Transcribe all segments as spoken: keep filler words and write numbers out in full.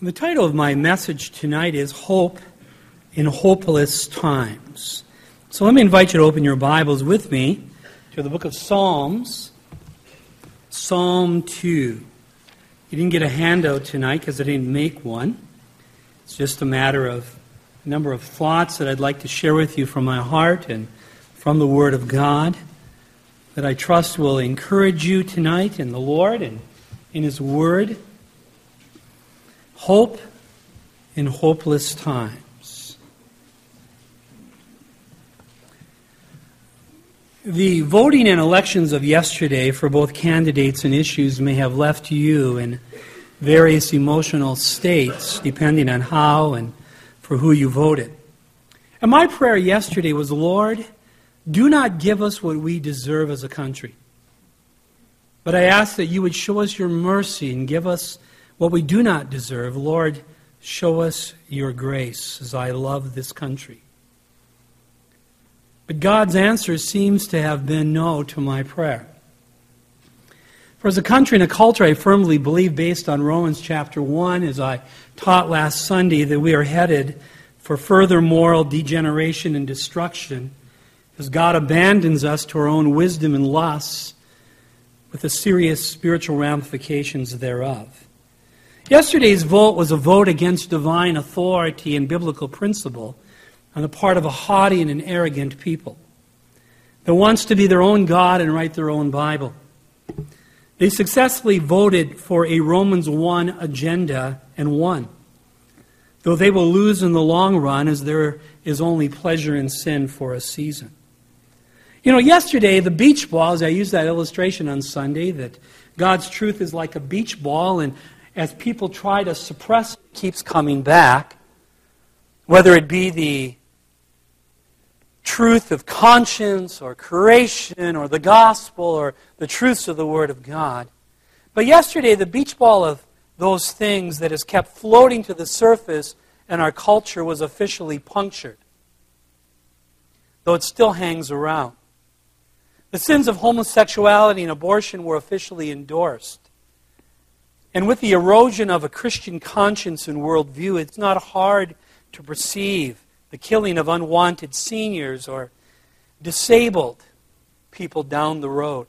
The title of my message tonight is Hope in Hopeless Times. So let me invite you to open your Bibles with me to the book of Psalms, Psalm two. You didn't get a handout tonight because I didn't make one. It's just a matter of a number of thoughts that I'd like to share with you from my heart and from the Word of God that I trust will encourage you tonight in the Lord and in His Word. Hope in hopeless times. The voting and elections of yesterday for both candidates and issues may have left you in various emotional states, depending on how and for who you voted. And my prayer yesterday was, Lord, do not give us what we deserve as a country. But I ask that you would show us your mercy and give us what we do not deserve. Lord, show us your grace as I love this country. But God's answer seems to have been no to my prayer. For as a country and a culture, I firmly believe, based on Romans chapter one, as I taught last Sunday, that we are headed for further moral degeneration and destruction as God abandons us to our own wisdom and lusts with the serious spiritual ramifications thereof. Yesterday's vote was a vote against divine authority and biblical principle on the part of a haughty and an arrogant people that wants to be their own God and write their own Bible. They successfully voted for a Romans one agenda and won, though they will lose in the long run as there is only pleasure in sin for a season. You know, yesterday the beach balls, I used that illustration on Sunday, that God's truth is like a beach ball, and as people try to suppress it, it keeps coming back, whether it be the truth of conscience or creation or the gospel or the truths of the Word of God. But yesterday, the beach ball of those things that has kept floating to the surface in our culture was officially punctured, though it still hangs around. The sins of homosexuality and abortion were officially endorsed. And with the erosion of a Christian conscience and worldview, it's not hard to perceive the killing of unwanted seniors or disabled people down the road.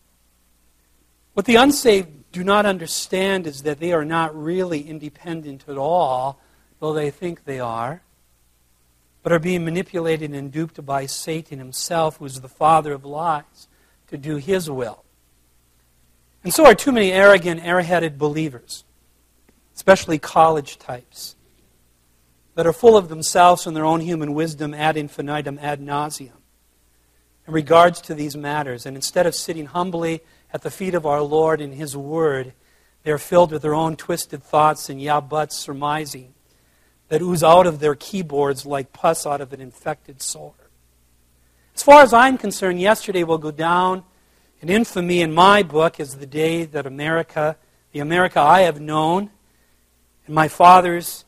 What the unsaved do not understand is that they are not really independent at all, though they think they are, but are being manipulated and duped by Satan himself, who is the father of lies, to do his will. And so are too many arrogant, airheaded believers, especially college types, that are full of themselves and their own human wisdom ad infinitum, ad nauseum, in regards to these matters. And instead of sitting humbly at the feet of our Lord in His Word, they are filled with their own twisted thoughts and yeah-buts surmising that ooze out of their keyboards like pus out of an infected sore. As far as I'm concerned, yesterday will go down in infamy in my book as the day that America, the America I have known, and my father's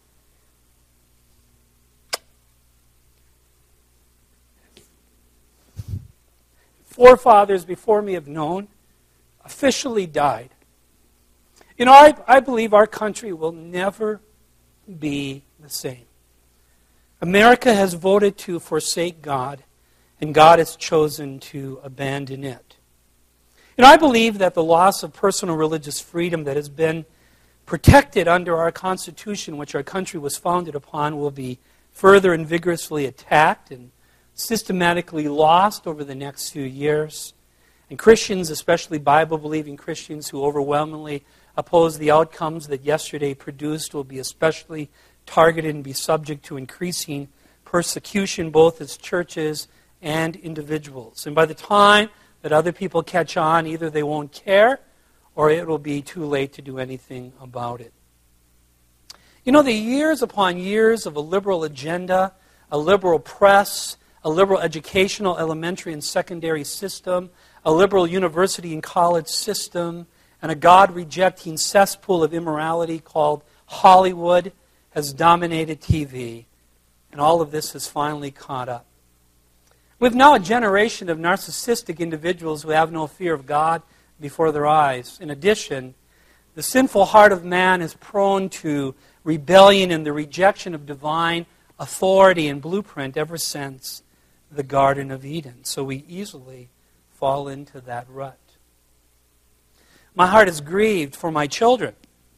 forefathers before me have known, officially died. You know, I, I believe our country will never be the same. America has voted to forsake God, and God has chosen to abandon it. You know, I believe that the loss of personal religious freedom that has been protected under our Constitution, which our country was founded upon, will be further and vigorously attacked and systematically lost over the next few years. And Christians, especially Bible-believing Christians who overwhelmingly oppose the outcomes that yesterday produced, will be especially targeted and be subject to increasing persecution, both as churches and individuals. And by the time that other people catch on, either they won't care or it will be too late to do anything about it. You know, the years upon years of a liberal agenda, a liberal press, a liberal educational elementary and secondary system, a liberal university and college system, and a God-rejecting cesspool of immorality called Hollywood has dominated T V, and all of this has finally caught up. We have now a generation of narcissistic individuals who have no fear of God before their eyes. In addition, the sinful heart of man is prone to rebellion and the rejection of divine authority and blueprint ever since the Garden of Eden. So we easily fall into that rut. My heart is grieved for my children.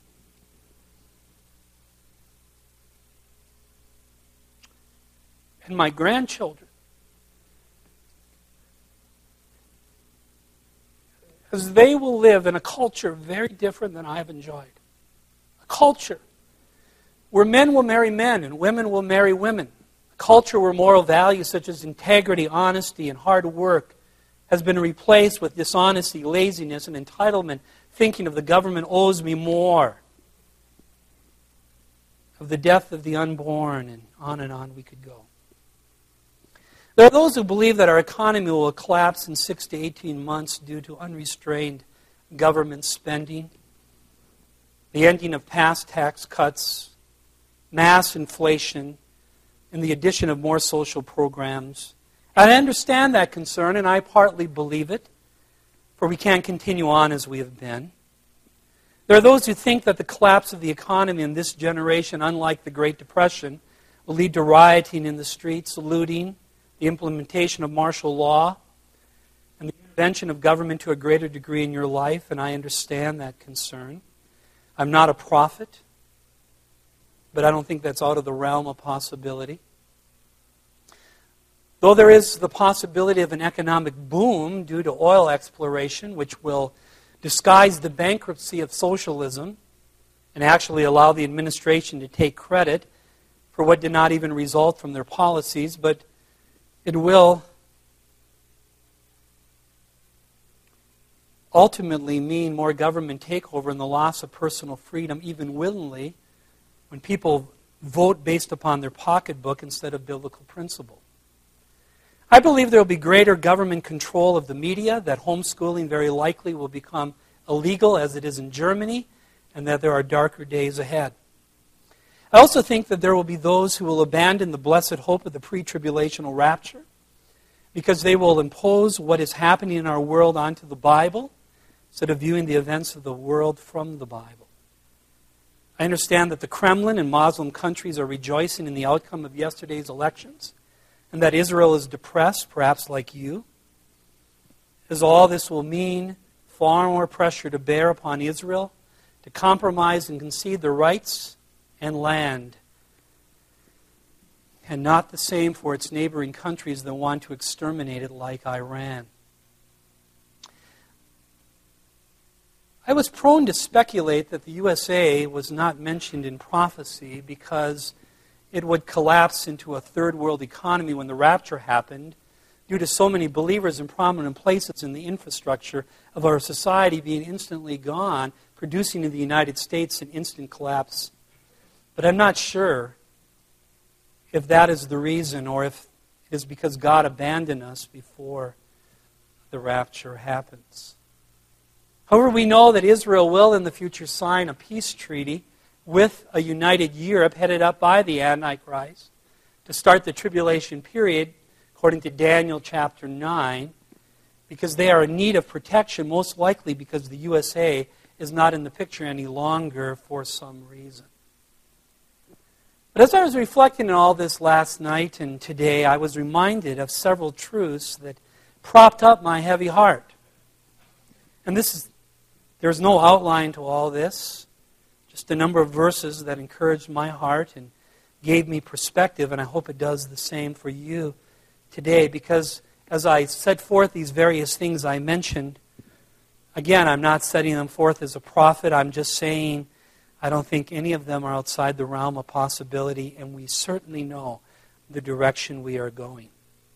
And my grandchildren. As they will live in a culture very different than I have enjoyed. A culture where men will marry men and women will marry women. A culture where moral values such as integrity, honesty, and hard work has been replaced with dishonesty, laziness, and entitlement, thinking of the government owes me more, of the death of the unborn, and on and on we could go. There are those who believe that our economy will collapse in six to eighteen months due to unrestrained government spending, the ending of past tax cuts, mass inflation, and the addition of more social programs. And I understand that concern, and I partly believe it, for we can't continue on as we have been. There are those who think that the collapse of the economy in this generation, unlike the Great Depression, will lead to rioting in the streets, looting, the implementation of martial law, and the intervention of government to a greater degree in your life, and I understand that concern. I'm not a prophet, but I don't think that's out of the realm of possibility. Though there is the possibility of an economic boom due to oil exploration, which will disguise the bankruptcy of socialism and actually allow the administration to take credit for what did not even result from their policies, but it will ultimately mean more government takeover and the loss of personal freedom, even willingly, when people vote based upon their pocketbook instead of biblical principle. I believe there will be greater government control of the media, that homeschooling very likely will become illegal as it is in Germany, and that there are darker days ahead. I also think that there will be those who will abandon the blessed hope of the pre-tribulational rapture because they will impose what is happening in our world onto the Bible instead of viewing the events of the world from the Bible. I understand that the Kremlin and Muslim countries are rejoicing in the outcome of yesterday's elections and that Israel is depressed, perhaps like you, as all this will mean far more pressure to bear upon Israel to compromise and concede their rights and land, and not the same for its neighboring countries that want to exterminate it like Iran. I was prone to speculate that the U S A was not mentioned in prophecy because it would collapse into a third world economy when the rapture happened due to so many believers in prominent places in the infrastructure of our society being instantly gone, producing in the United States an instant collapse. But I'm not sure if that is the reason or if it is because God abandoned us before the rapture happens. However, we know that Israel will in the future sign a peace treaty with a united Europe headed up by the Antichrist to start the tribulation period, according to Daniel chapter nine, because they are in need of protection, most likely because the U S A is not in the picture any longer for some reason. But as I was reflecting on all this last night and today, I was reminded of several truths that propped up my heavy heart. And this is, there's no outline to all this, just a number of verses that encouraged my heart and gave me perspective, and I hope it does the same for you today, because as I set forth these various things I mentioned, again, I'm not setting them forth as a prophet. I'm just saying I don't think any of them are outside the realm of possibility, and we certainly know the direction we are going.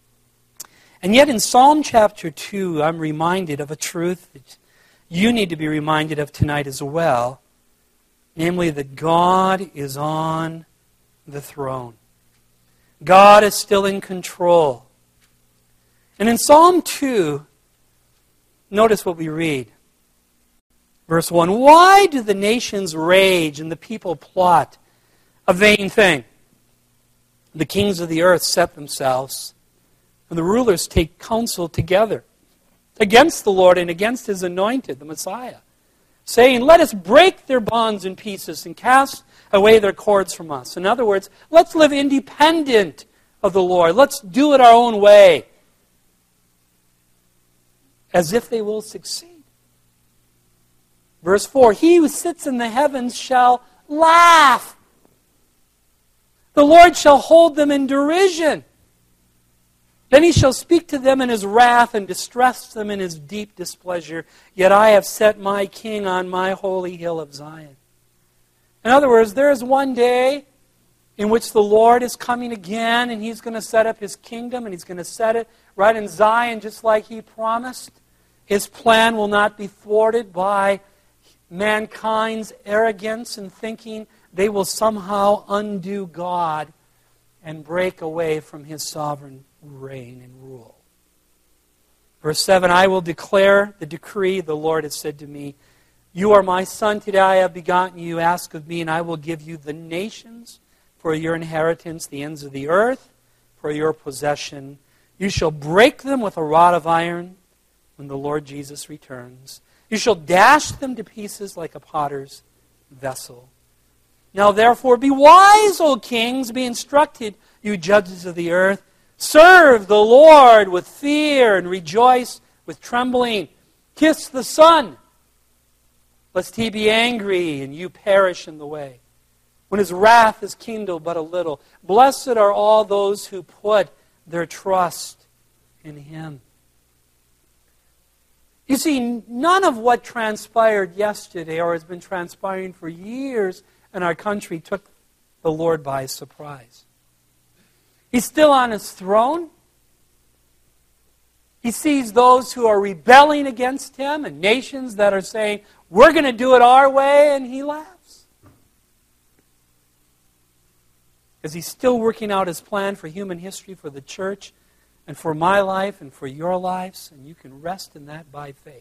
And yet in Psalm chapter two, I'm reminded of a truth that you need to be reminded of tonight as well, namely that God is on the throne. God is still in control. And in Psalm two, notice what we read. Verse one, why do the nations rage and the people plot a vain thing? The kings of the earth set themselves, and the rulers take counsel together against the Lord and against His anointed, the Messiah. saying, let us break their bonds in pieces and cast away their cords from us. In other words, let's live independent of the Lord. Let's do it our own way. As if they will succeed. Verse four, he who sits in the heavens shall laugh. The Lord shall hold them in derision. Then he shall speak to them in his wrath and distress them in his deep displeasure. Yet I have set my king on my holy hill of Zion. In other words, there is one day in which the Lord is coming again, and he's going to set up his kingdom, and he's going to set it right in Zion just like he promised. His plan will not be thwarted by mankind's arrogance and thinking they will somehow undo God and break away from his sovereign reign and rule. Verse seven, I will declare the decree, the Lord has said to me, you are my son, today I have begotten you, ask of me, and I will give you the nations for your inheritance, the ends of the earth for your possession. You shall break them with a rod of iron when the Lord Jesus returns. You shall dash them to pieces like a potter's vessel. Now therefore be wise, O kings, be instructed, you judges of the earth. Serve the Lord with fear and rejoice with trembling. Kiss the Son, lest he be angry and you perish in the way, when his wrath is kindled but a little. Blessed are all those who put their trust in him. You see, none of what transpired yesterday or has been transpiring for years in our country took the Lord by surprise. He's still on his throne. He sees those who are rebelling against him and nations that are saying, we're going to do it our way, and he laughs. Because he's still working out his plan for human history, for the church, and for my life and for your lives, and you can rest in that by faith.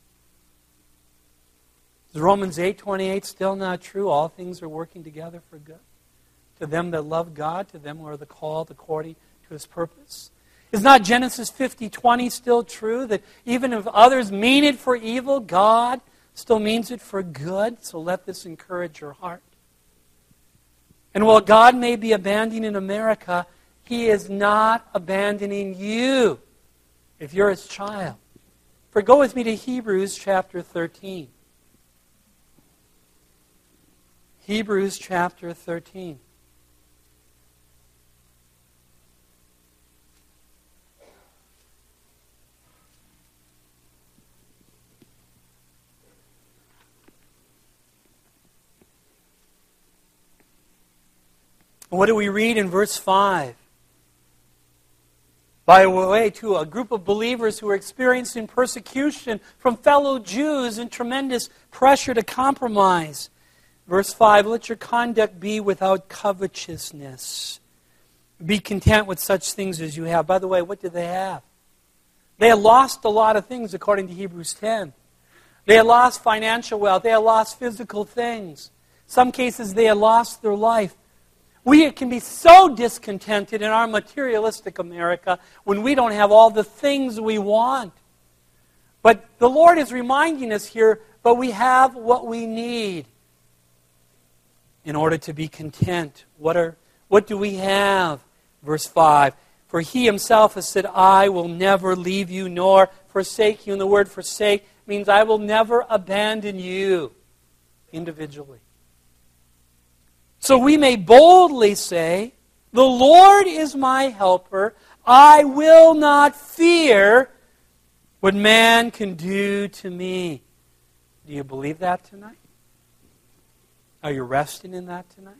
Is Romans eight twenty-eight still not true? All things are working together for good. To them that love God, to them who are the called according to his purpose. Is not Genesis fifty twenty still true? That even if others mean it for evil, God still means it for good. So let this encourage your heart. And while God may be abandoning America, he is not abandoning you if you're his child. For go with me to Hebrews chapter thirteen. Hebrews chapter thirteen. What do we read in verse five? By the way, to a group of believers who are experiencing persecution from fellow Jews and tremendous pressure to compromise. Verse five, let your conduct be without covetousness. Be content with such things as you have. By the way, what did they have? They had lost a lot of things according to Hebrews ten. They had lost financial wealth. They had lost physical things. In some cases, they had lost their life. We can be so discontented in our materialistic America when we don't have all the things we want. But the Lord is reminding us here, but we have what we need in order to be content. What are what do we have? Verse five. For he himself has said, I will never leave you nor forsake you. And the word forsake means I will never abandon you individually. So we may boldly say, the Lord is my helper. I will not fear what man can do to me. Do you believe that tonight? Are you resting in that tonight?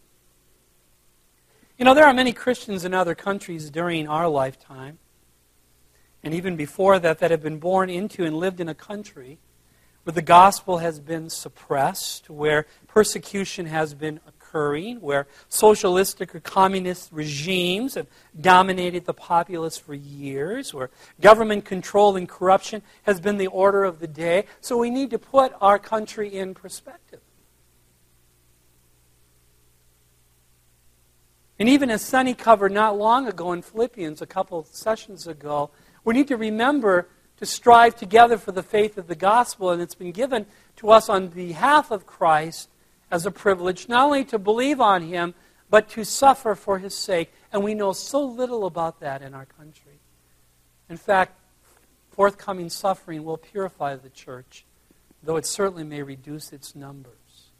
You know, there are many Christians in other countries during our lifetime, and even before that, that have been born into and lived in a country where the gospel has been suppressed, where persecution has been occurring, where socialistic or communist regimes have dominated the populace for years, where government control and corruption has been the order of the day. So we need to put our country in perspective. And even as Sonny covered not long ago in Philippians, a couple sessions ago, we need to remember to strive together for the faith of the gospel, and it's been given to us on behalf of Christ as a privilege, not only to believe on Him, but to suffer for His sake. And we know so little about that in our country. In fact, forthcoming suffering will purify the church, though it certainly may reduce its numbers.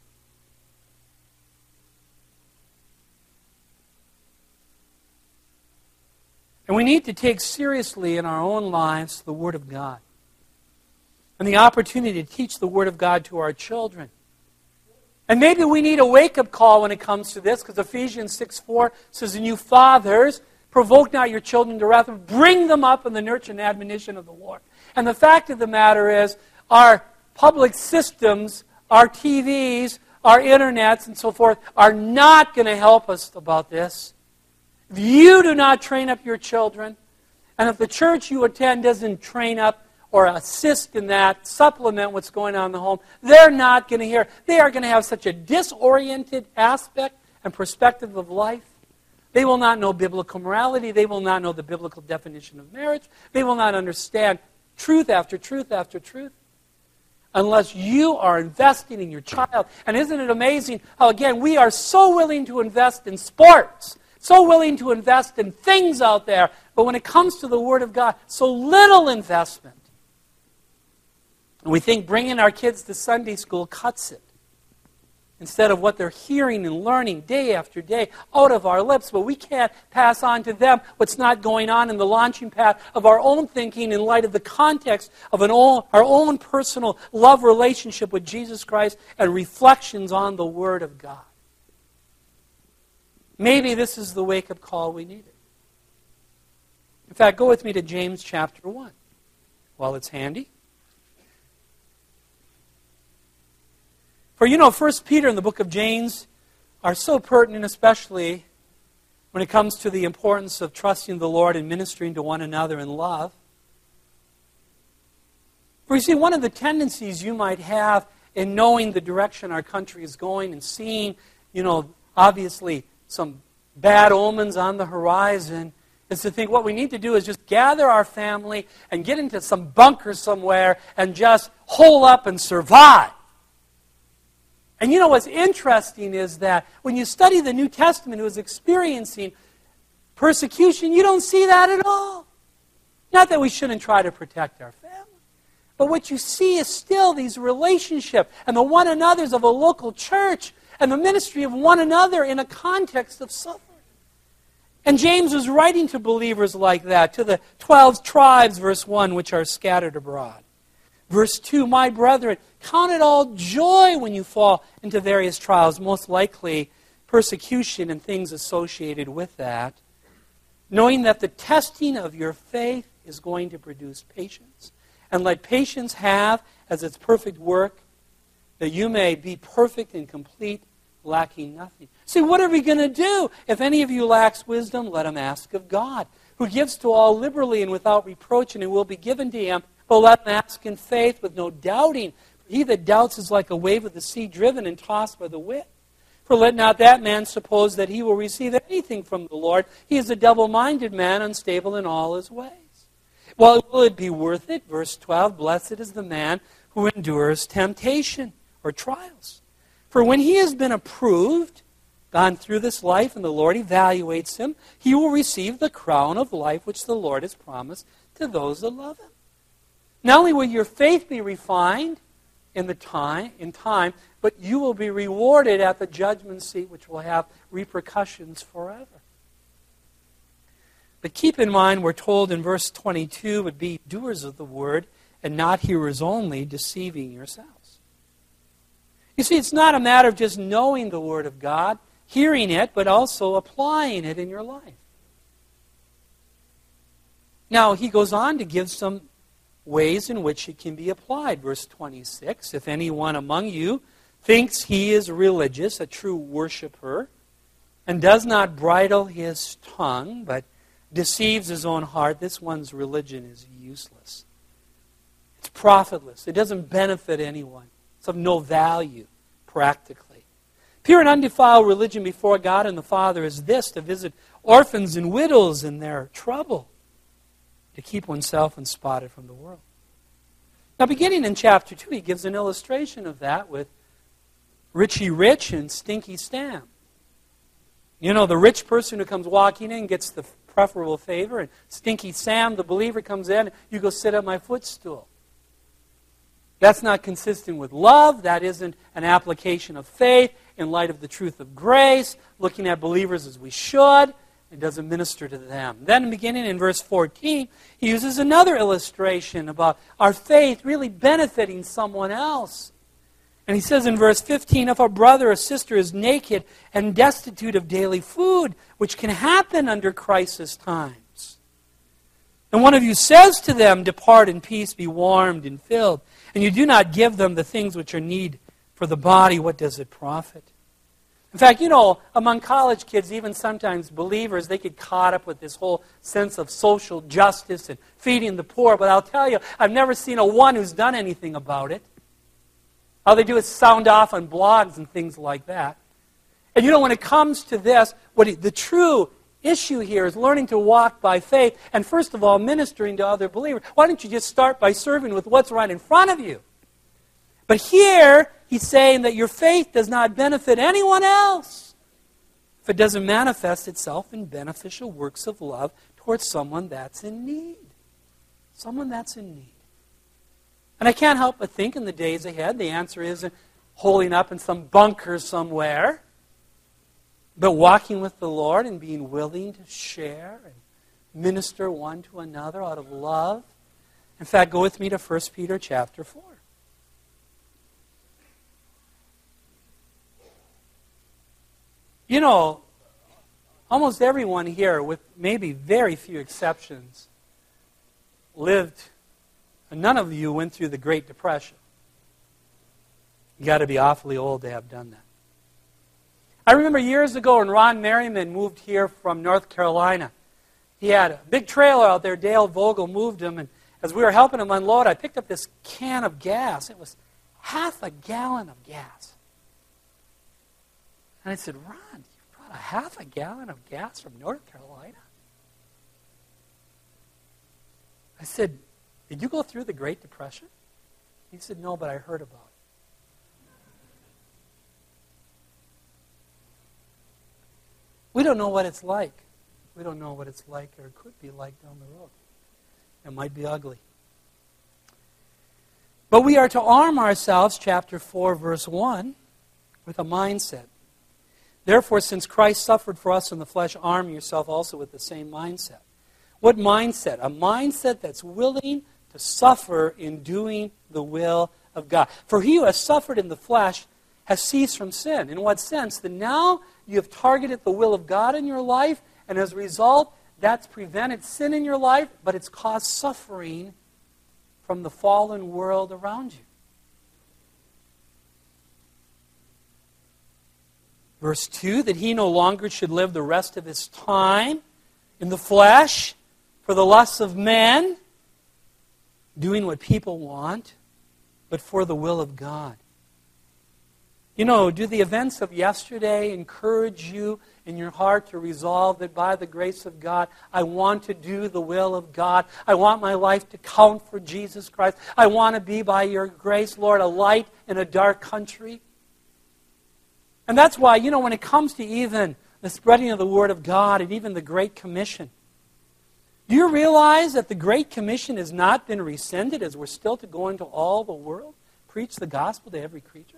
And we need to take seriously in our own lives the Word of God and the opportunity to teach the Word of God to our children. And maybe we need a wake-up call when it comes to this, because Ephesians six four says, "And you fathers, provoke not your children to wrath, but bring them up in the nurture and admonition of the Lord." And the fact of the matter is, our public systems, our T Vs, our internets, and so forth, are not going to help us about this. If you do not train up your children, and if the church you attend doesn't train up or assist in that, supplement what's going on in the home, they're not going to hear. They are going to have such a disoriented aspect and perspective of life. They will not know biblical morality. They will not know the biblical definition of marriage. They will not understand truth after truth after truth unless you are investing in your child. And isn't it amazing how, again, we are so willing to invest in sports, so willing to invest in things out there, but when it comes to the Word of God, so little investment. And we think bringing our kids to Sunday school cuts it, instead of what they're hearing and learning day after day out of our lips. But we can't pass on to them what's not going on in the launching pad of our own thinking in light of the context of an own, our own personal love relationship with Jesus Christ and reflections on the Word of God. Maybe this is the wake-up call we needed. In fact, go with me to James chapter one while it's handy. For you know, First Peter and the book of James are so pertinent, especially when it comes to the importance of trusting the Lord and ministering to one another in love. For you see, one of the tendencies you might have in knowing the direction our country is going and seeing, you know, obviously some bad omens on the horizon, is to think what we need to do is just gather our family and get into some bunker somewhere and just hole up and survive. And you know what's interesting is that when you study the New Testament, who is experiencing persecution, you don't see that at all. Not that we shouldn't try to protect our family, but what you see is still these relationships and the one another's of a local church and the ministry of one another in a context of suffering. And James was writing to believers like that, to the twelve tribes, verse one, which are scattered abroad. Verse two, "My brethren, count it all joy when you fall into various trials," most likely persecution and things associated with that, "knowing that the testing of your faith is going to produce patience. And let patience have as its perfect work, that you may be perfect and complete, lacking nothing." See, what are we going to do? "If any of you lacks wisdom, let him ask of God, who gives to all liberally and without reproach, and it will be given to him. But let him ask in faith with no doubting. For he that doubts is like a wave of the sea driven and tossed by the wind. For let not that man suppose that he will receive anything from the Lord. He is a double-minded man, unstable in all his ways. Well, will it be worth it?" Verse twelve, "Blessed is the man who endures temptation," or trials. "For when he has been approved, gone through this life, and the Lord evaluates him, he will receive the crown of life which the Lord has promised to those that love him." Not only will your faith be refined in the time, in time, but you will be rewarded at the judgment seat, which will have repercussions forever. But keep in mind, we're told in verse twenty-two, "But be doers of the word, and not hearers only, deceiving yourselves." You see, it's not a matter of just knowing the Word of God, hearing it, but also applying it in your life. Now, he goes on to give some ways in which it can be applied. Verse twenty-six, "If anyone among you thinks he is religious, a true worshiper, and does not bridle his tongue, but deceives his own heart, this one's religion is useless." It's profitless. It doesn't benefit anyone. It's of no value, practically. "Pure and undefiled religion before God and the Father is this, to visit orphans and widows in their trouble, to keep oneself unspotted from the world." Now, beginning in chapter two, he gives an illustration of that with Richie Rich and Stinky Sam. You know, the rich person who comes walking in gets the preferable favor, and Stinky Sam, the believer, comes in, you go sit at my footstool. That's not consistent with love. That isn't an application of faith in light of the truth of grace, looking at believers as we should. It doesn't minister to them. Then beginning in verse fourteen, he uses another illustration about our faith really benefiting someone else. And he says in verse fifteen, if a brother or sister is naked and destitute of daily food, which can happen under crisis times, and one of you says to them, depart in peace, be warmed and filled, and you do not give them the things which are need for the body, what does it profit? In fact, you know, among college kids, even sometimes believers, they get caught up with this whole sense of social justice and feeding the poor. But I'll tell you, I've never seen a one who's done anything about it. All they do is sound off on blogs and things like that. And you know, when it comes to this, what he, the true issue here is learning to walk by faith and, first of all, ministering to other believers. Why don't you just start by serving with what's right in front of you? But here, he's saying that your faith does not benefit anyone else if it doesn't manifest itself in beneficial works of love towards someone that's in need. Someone that's in need. And I can't help but think in the days ahead, the answer isn't holding up in some bunker somewhere, but walking with the Lord and being willing to share and minister one to another out of love. In fact, go with me to First Peter chapter four. You know, almost everyone here, with maybe very few exceptions, lived, and none of you went through the Great Depression. You got to be awfully old to have done that. I remember years ago when Ron Merriman moved here from North Carolina. He had a big trailer out there. Dale Vogel moved him, and as we were helping him unload, I picked up this can of gas. It was half a gallon of gas. And I said, Ron, you brought a half a gallon of gas from North Carolina? I said, did you go through the Great Depression? He said, no, but I heard about it. We don't know what it's like. We don't know what it's like or could be like down the road. It might be ugly. But we are to arm ourselves, chapter four, verse one, with a mindset. Therefore, since Christ suffered for us in the flesh, arm yourself also with the same mindset. What mindset? A mindset that's willing to suffer in doing the will of God. For he who has suffered in the flesh has ceased from sin. In what sense? That now you have targeted the will of God in your life, and as a result, that's prevented sin in your life, but it's caused suffering from the fallen world around you. Verse two, that he no longer should live the rest of his time in the flesh for the lusts of men, doing what people want, but for the will of God. You know, do the events of yesterday encourage you in your heart to resolve that by the grace of God, I want to do the will of God. I want my life to count for Jesus Christ. I want to be, by your grace, Lord, a light in a dark country. And that's why, you know, when it comes to even the spreading of the Word of God and even the Great Commission, do you realize that the Great Commission has not been rescinded as we're still to go into all the world, preach the gospel to every creature?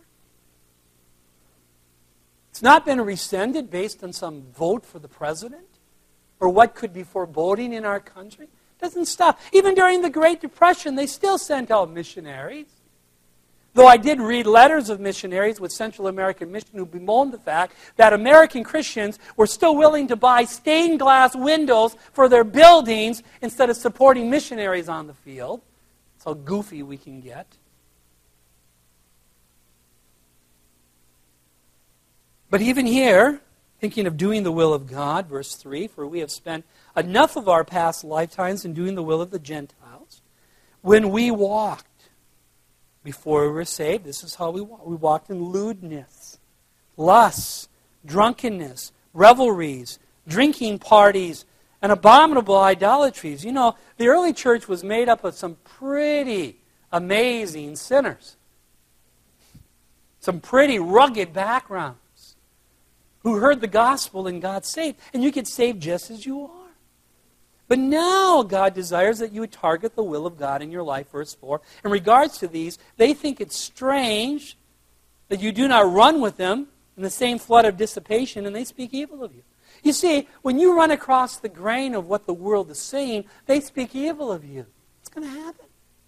It's not been rescinded based on some vote for the president or what could be foreboding in our country. It doesn't stop. Even during the Great Depression, they still sent out missionaries. Though I did read letters of missionaries with Central American Mission who bemoaned the fact that American Christians were still willing to buy stained glass windows for their buildings instead of supporting missionaries on the field. That's how goofy we can get. But even here, thinking of doing the will of God, verse three, for we have spent enough of our past lifetimes in doing the will of the Gentiles. When we walked, before we were saved, this is how we walked. We walked in lewdness, lusts, drunkenness, revelries, drinking parties, and abominable idolatries. You know, the early church was made up of some pretty amazing sinners. Some pretty rugged backgrounds who heard the gospel and got saved. And you get saved just as you are. But now God desires that you would target the will of God in your life, verse four. In regards to these, they think it's strange that you do not run with them in the same flood of dissipation, and they speak evil of you. You see, when you run across the grain of what the world is saying, they speak evil of you. It's going to happen.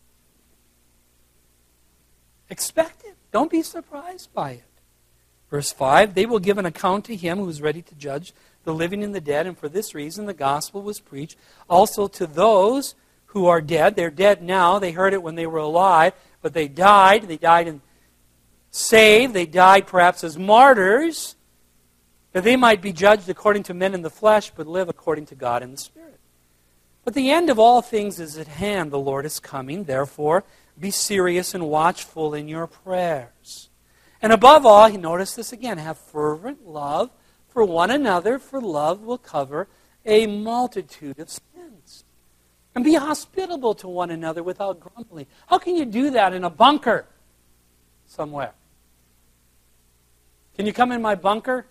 Expect it. Don't be surprised by it. Verse five, they will give an account to him who is ready to judge the living and the dead, and for this reason the gospel was preached also to those who are dead. They're dead now. They heard it when they were alive, but they died. They died and saved. They died perhaps as martyrs, that they might be judged according to men in the flesh, but live according to God in the Spirit. But the end of all things is at hand. The Lord is coming. Therefore, be serious and watchful in your prayers. And above all, you notice this again, have fervent love for one another, for love will cover a multitude of sins. And be hospitable to one another without grumbling. How can you do that in a bunker somewhere? Can you come in my bunker?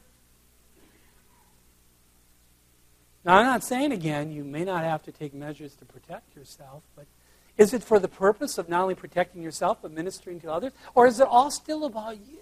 Now, I'm not saying again, you may not have to take measures to protect yourself, but is it for the purpose of not only protecting yourself, but ministering to others? Or is it all still about you?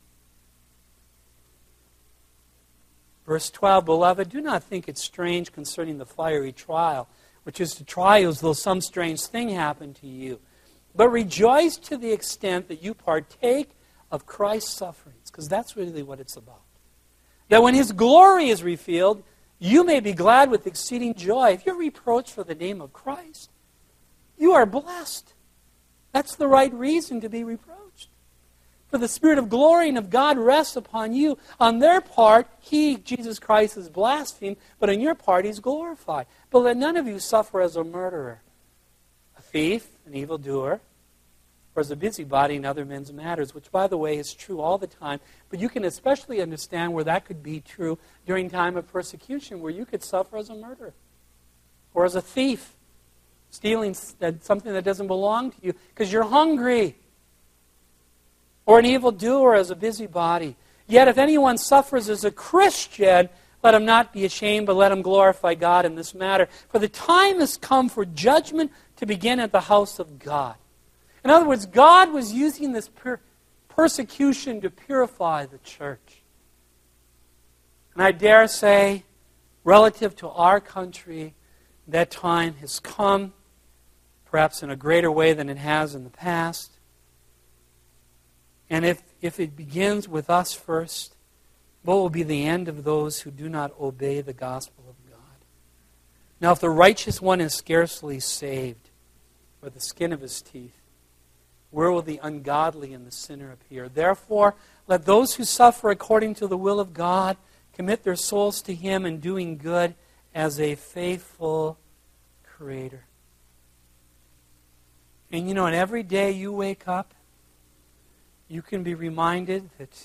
Verse twelve, beloved, do not think it strange concerning the fiery trial, which is to try you as though some strange thing happened to you. But rejoice to the extent that you partake of Christ's sufferings, because that's really what it's about. That when His glory is revealed, you may be glad with exceeding joy. If you're reproached for the name of Christ, you are blessed. That's the right reason to be reproached. For the Spirit of glory and of God rests upon you. On their part, He, Jesus Christ, is blasphemed, but on your part, He's glorified. But let none of you suffer as a murderer, a thief, an evildoer, or as a busybody in other men's matters, which, by the way, is true all the time. But you can especially understand where that could be true during time of persecution, where you could suffer as a murderer, or as a thief, stealing something that doesn't belong to you, because you're hungry. Or an evildoer as a busybody. Yet if anyone suffers as a Christian, let him not be ashamed, but let him glorify God in this matter. For the time has come for judgment to begin at the house of God. In other words, God was using this per- persecution to purify the church. And I dare say, relative to our country, that time has come, perhaps in a greater way than it has in the past. And if, if it begins with us first, what will be the end of those who do not obey the gospel of God? Now, if the righteous one is scarcely saved by the skin of his teeth, where will the ungodly and the sinner appear? Therefore, let those who suffer according to the will of God commit their souls to Him in doing good as a faithful Creator. And you know, and every day you wake up, you can be reminded that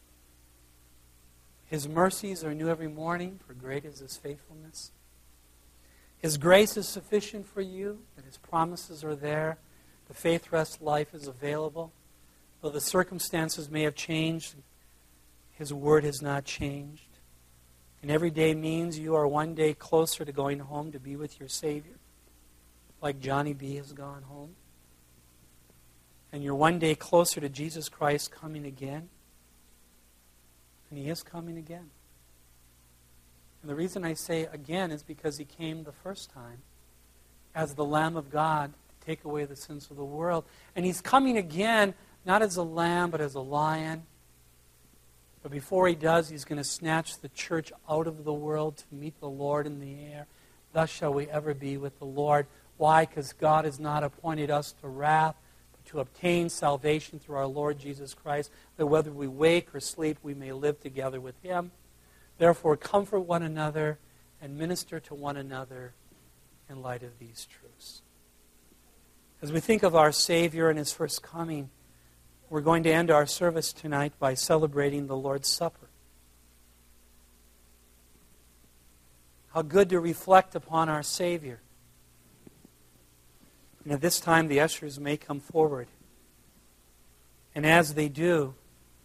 His mercies are new every morning, for great is His faithfulness. His grace is sufficient for you, that His promises are there. The faith rest life is available. Though the circumstances may have changed, His word has not changed. And every day means you are one day closer to going home to be with your Savior, like Johnny B. has gone home. And you're one day closer to Jesus Christ coming again. And He is coming again. And the reason I say again is because He came the first time as the Lamb of God to take away the sins of the world. And He's coming again, not as a lamb, but as a lion. But before He does, He's going to snatch the church out of the world to meet the Lord in the air. Thus shall we ever be with the Lord. Why? Because God has not appointed us to wrath, to obtain salvation through our Lord Jesus Christ, that whether we wake or sleep, we may live together with Him. Therefore, comfort one another and minister to one another in light of these truths. As we think of our Savior and His first coming, we're going to end our service tonight by celebrating the Lord's Supper. How good to reflect upon our Savior. And at this time, the ushers may come forward. And as they do,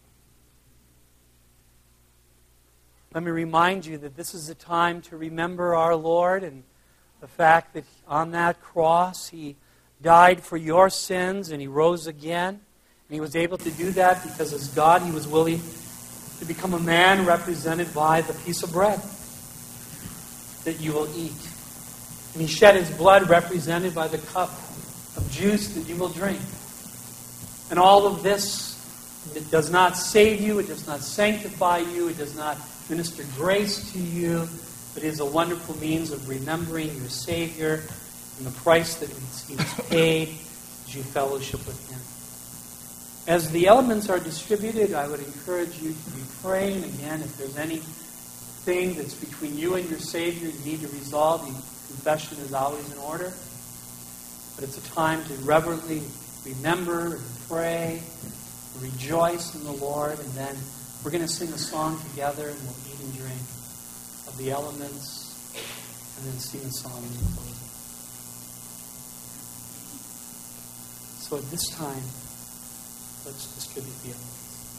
let me remind you that this is a time to remember our Lord and the fact that on that cross He died for your sins and He rose again. And He was able to do that because as God He was willing to become a man represented by the piece of bread that you will eat. And He shed His blood represented by the cup of juice that you will drink. And all of this, it does not save you, it does not sanctify you, it does not minister grace to you, but it is a wonderful means of remembering your Savior and the price that He has paid as you fellowship with Him. As the elements are distributed, I would encourage you to be praying. Again, if there's anything that's between you and your Savior you need to resolve, the confession is always in order. But it's a time to reverently remember and pray, and rejoice in the Lord, and then we're going to sing a song together, and we'll eat and drink of the elements, and then sing a song in closing. So at this time, let's distribute the elements.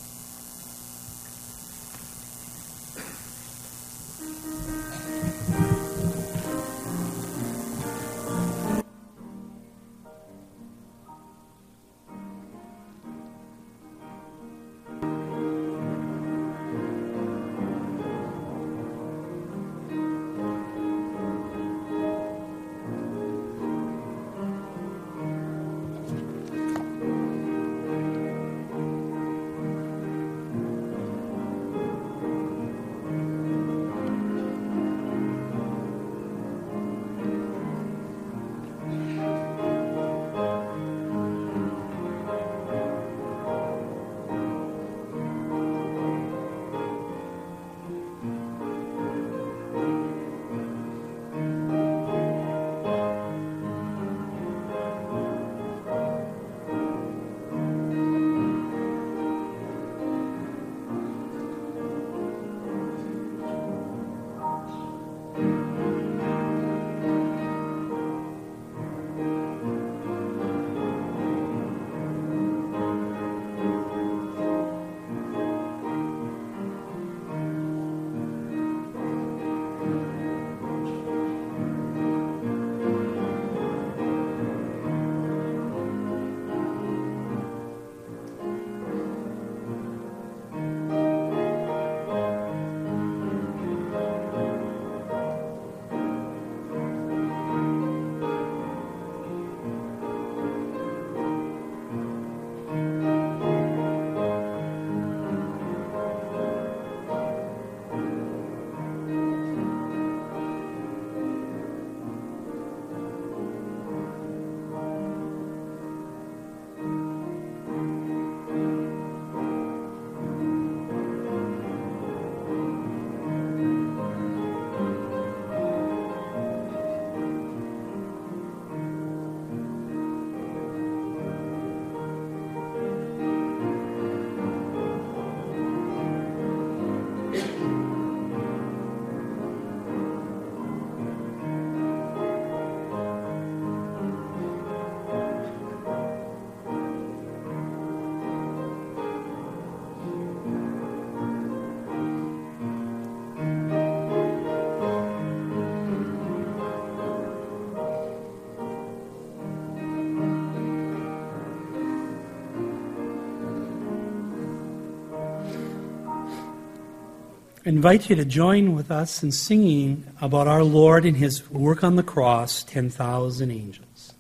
I invite you to join with us in singing about our Lord and His work on the cross, ten thousand Angels.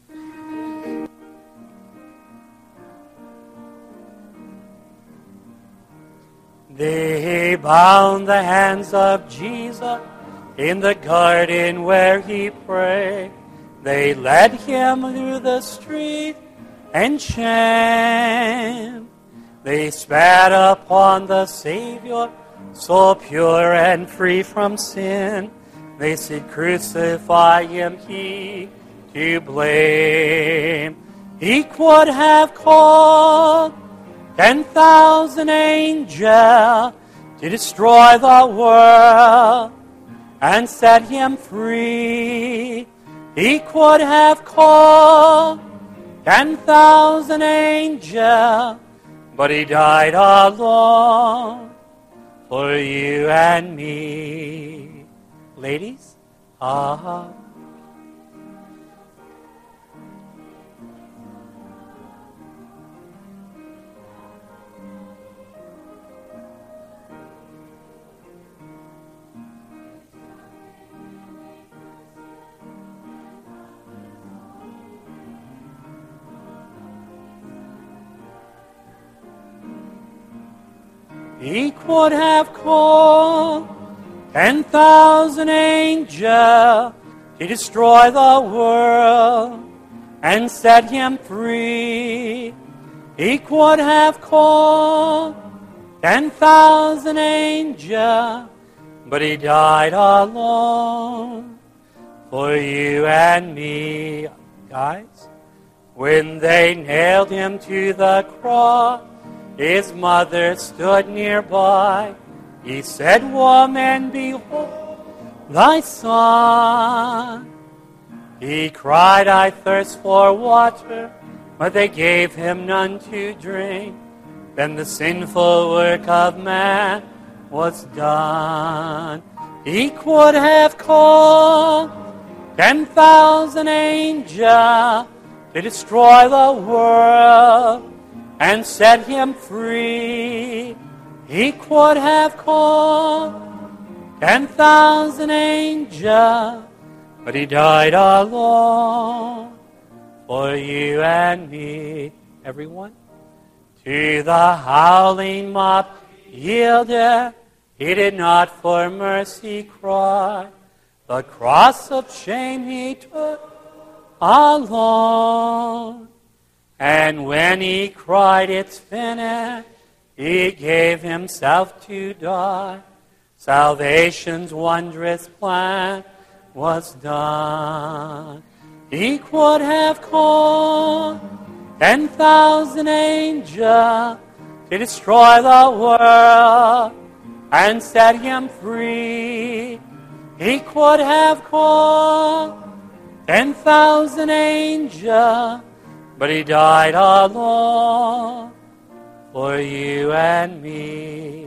They bound the hands of Jesus in the garden where He prayed. They led Him through the street and shame. They spat upon the Savior, so pure and free from sin. They said, crucify Him, He to blame. He could have called ten thousand angels to destroy the world and set Him free. He could have called ten thousand angels, but he died alone for you and me. Ladies, ah. He could have called ten thousand angels to destroy the world and set him free. He could have called ten thousand angels, but he died alone for you and me. Guys, when they nailed him to the cross, his mother stood nearby. He said, "Woman, behold thy son." He cried, "I thirst for water," but they gave him none to drink. Then the sinful work of man was done. He could have called ten thousand angels to destroy the world and set him free. He could have called ten thousand angels, but he died alone for you and me. Everyone? To the howling mob yielded, he did not for mercy cry. The cross of shame he took alone. And when he cried, "It's finished," he gave himself to die. Salvation's wondrous plan was done. He could have called ten thousand angels to destroy the world and set him free. He could have called ten thousand angels, but he died alone for you and me.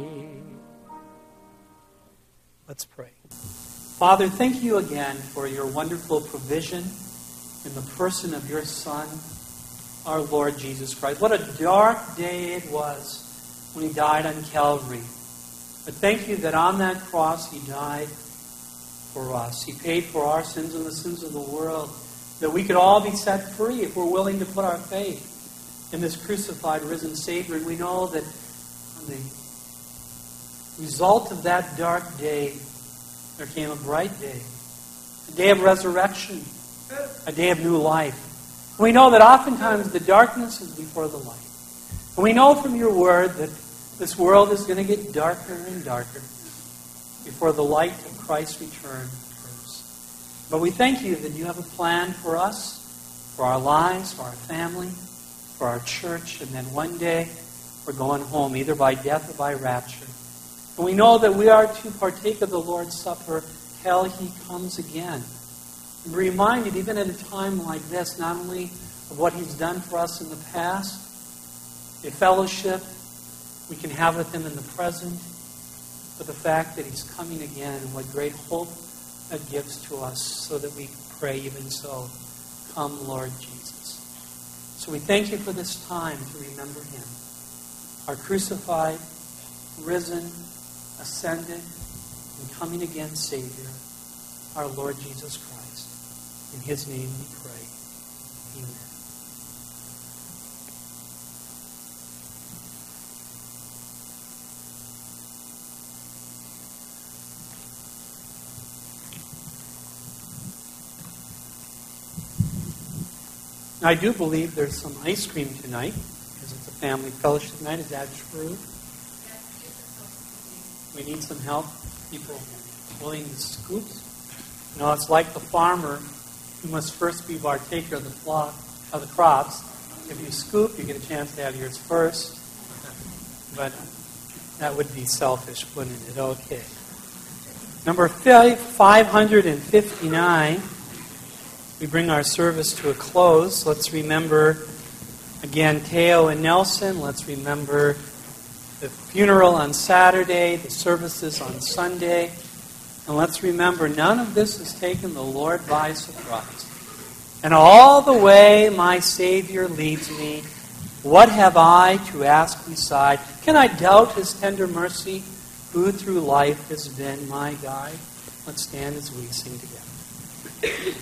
Let's pray. Father, thank you again for your wonderful provision in the person of your Son, our Lord Jesus Christ. What a dark day it was when he died on Calvary. But thank you that on that cross he died for us. He paid for our sins and the sins of the world, that we could all be set free if we're willing to put our faith in this crucified, risen Savior. And we know that on the result of that dark day, there came a bright day, a day of resurrection, a day of new life. We know that oftentimes the darkness is before the light. And we know from your word that this world is going to get darker and darker before the light of Christ's return occurs. But we thank you that you have a plan for us, for our lives, for our family, for our church, and then one day we're going home, either by death or by rapture. And we know that we are to partake of the Lord's Supper till he comes again. And be reminded, even at a time like this, not only of what he's done for us in the past, a fellowship we can have with him in the present, but the fact that he's coming again, and what great hope that gives to us, so that we pray even so, "Come, Lord Jesus." So we thank you for this time to remember him, our crucified, risen, ascended, and coming again Savior, our Lord Jesus Christ. In his name we pray. Amen. I do believe there's some ice cream tonight, because it's a family fellowship night. Is that true? We need some help. People pulling the scoops. You know, it's like the farmer who must first be partaker of the flock of the crops. If you scoop, you get a chance to have yours first. But that would be selfish, wouldn't it? Okay. Number five hundred fifty-nine. we bring our service to a close, let's remember again Teo and Nelson. Let's remember the funeral on Saturday, the services on Sunday. And let's remember, none of this has taken the Lord by surprise. And all the way my Savior leads me, what have I to ask beside? Can I doubt His tender mercy, who through life has been my guide? Let's stand as we sing together.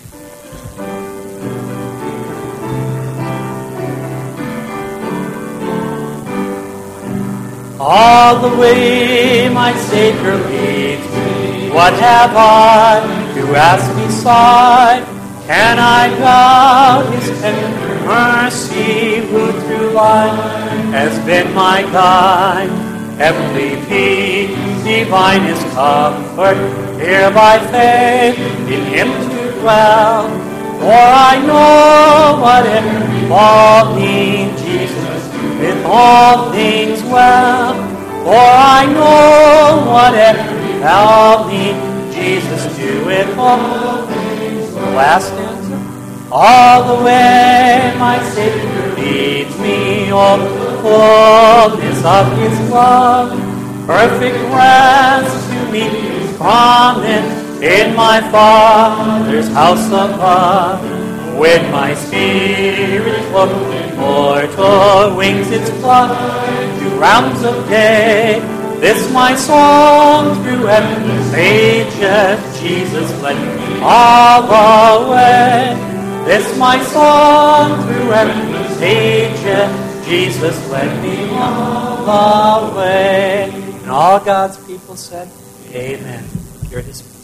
All the way my Savior leads me, what have I to ask beside? Can I doubt His tender mercy, who through life has been my guide? Heavenly peace, divinest comfort, here by faith in Him to dwell. For I know whatever befall me, Jesus, with all things well. For I know whatever befall me, Jesus, doeth all things well. Last stanza. All the way my Savior leads me, all the fullness of His love, perfect rest to me His promise in my Father's house above. When my spirit cloaked in mortal wings its flight to realms of day, this my song through heaven's ages, Jesus led me all the way. This my song through heaven's ages, Jesus led me all the way. And all God's people said, Amen. Hear His